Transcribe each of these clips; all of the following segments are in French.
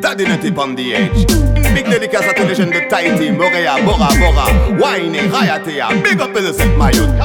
Daddy Nutty on the edge. Big dédicace à tous les jeunes de Tahiti, Moréa, Bora Bora, Wayne, Rayatea. Big up in the set, my youth.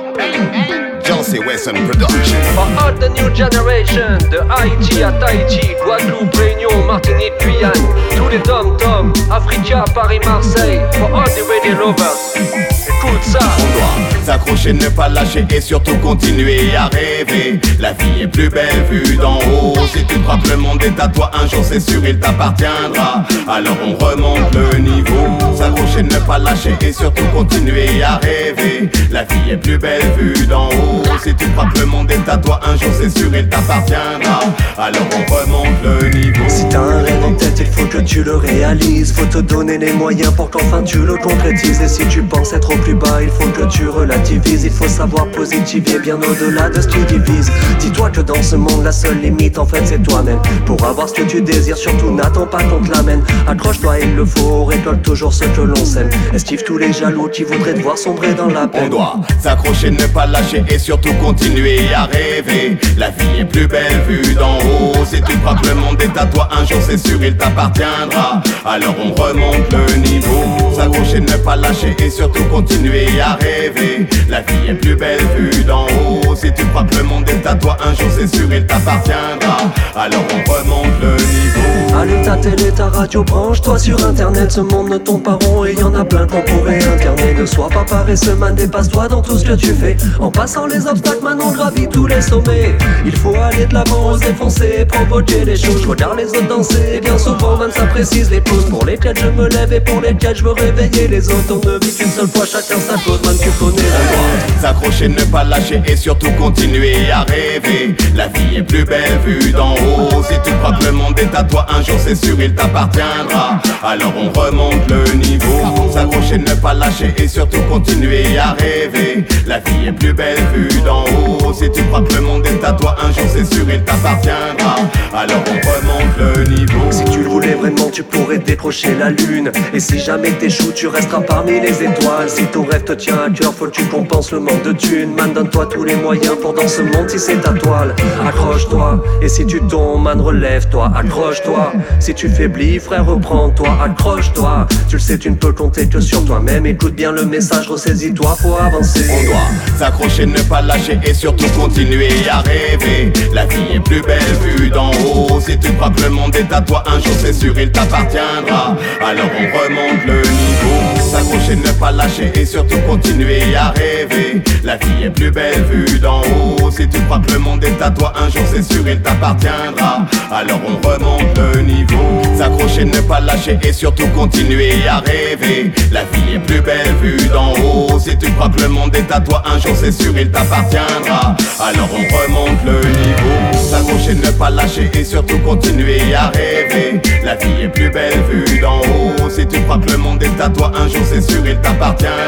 Josie Wesson Production. For all the new generation, de Haïti à Tahiti, Guadeloupe, Réunion, Martinique, Guyane, tous les dom-toms, Africa, Paris, Marseille, for all the radio lovers. Écoute ça. On doit s'accrocher, ne pas lâcher et surtout continuer à rêver. La vie est plus belle vue d'en haut. Si tu crois que le monde est à toi, un jour c'est sûr il t'appartiendra. Alors on remonte le niveau. S'accrocher, ne pas lâcher et surtout continuer à rêver. La vie est plus belle vue d'en haut. Si tu crois que le monde est à toi, un jour c'est sûr il t'appartiendra. Alors on remonte le niveau. Si t'as un rêve en tête, il faut que tu le réalises. Faut te donner les moyens pour qu'enfin tu le concrétises. Et si tu penses être au plus bas, il faut que tu relativises. Il faut savoir positiver bien au-delà de ce qui divise. Dis-toi que dans ce monde, la seule limite en fait c'est toi-même. Pour avoir ce que tu désires, surtout n'attends pas qu'on te l'amène. Accroche-toi, il le faut, récolte toujours ce que l'on sème. Esquive tous les jaloux qui voudraient te voir sombrer dans la peine. On doit s'accrocher, ne pas lâcher et surtout continuer à rêver. La vie est plus belle vue d'en haut. Si tu crois que le monde est à toi, un jour c'est sûr il t'appartiendra. Alors on remonte le niveau. S'accrocher, ne pas lâcher et surtout continuer à rêver. La vie est plus belle vue d'en haut. Si tu crois que le monde est à toi, un jour c'est sûr il t'appartiendra. Alors on remonte le niveau. Allume ta télé, ta radio, branche-toi sur internet. Ce monde ne tombe pas rond et y en a plein qu'on pourrait incarner. Ne sois pas paresseux, man, dépasse-toi dans tout ce que tu fais. En passant les obstacles, man, on gravit tous les sommets. Il faut aller de l'avant, oser foncer, provoquer les choses. Je regarde les autres danser, et bien souvent, man, ça précise les pauses. Pour lesquelles je me lève et pour lesquelles je veux réveiller les autres. On ne vit qu'une seule fois, chacun sa cause, man, tu connais la loi. S'accrocher, ne pas lâcher et surtout continuer à rêver. La vie est plus belle vue d'en haut. Si tu crois que le monde est à toi, un jour c'est sûr il t'appartiendra. Alors on remonte le niveau. S'accrocher, ne pas lâcher et surtout continuer à rêver. La vie est plus belle vue d'en haut. Si tu crois que le monde est à toi, un jour c'est sûr il t'appartiendra. Alors on remonte le niveau. Si tu le voulais vraiment, tu pourrais décrocher la lune. Et si jamais t'échoues, tu resteras parmi les étoiles. Si ton rêve te tient à cœur, faut que tu compenses le manque de thunes. Man, donne-toi tous les moyens pour dans ce monde tisser ta toile. Accroche-toi, et si tu tombes, man, relève-toi. Accroche-toi, si tu faiblis, frère, reprends-toi. Accroche-toi, tu le sais, tu ne peux compter que sur toi-même. Écoute bien le message, ressaisis-toi, faut avancer. On doit s'accrocher, ne pas lâcher et surtout continuer à rêver. La vie est plus belle vue d'en haut. Si tu crois que le monde est à toi, un jour c'est sûr il t'appartiendra. Alors on remonte le niveau. S'accrocher, ne pas lâcher et surtout continuer à rêver. La vie est plus belle vue d'en haut. Si tu crois que le monde est à toi, un jour c'est sûr il t'appartiendra. Alors on remonte le niveau. S'accrocher, ne pas lâcher et surtout continuer à rêver. La vie est plus belle vue d'en haut. Si tu crois que le monde est à toi, un jour c'est sûr il t'appartiendra. Alors on remonte le niveau. S'accrocher, ne pas lâcher et surtout continuer à rêver. La vie est plus belle vue d'en haut. Si tu crois que le monde est à toi, un jour c'est sûr il t'appartiendra.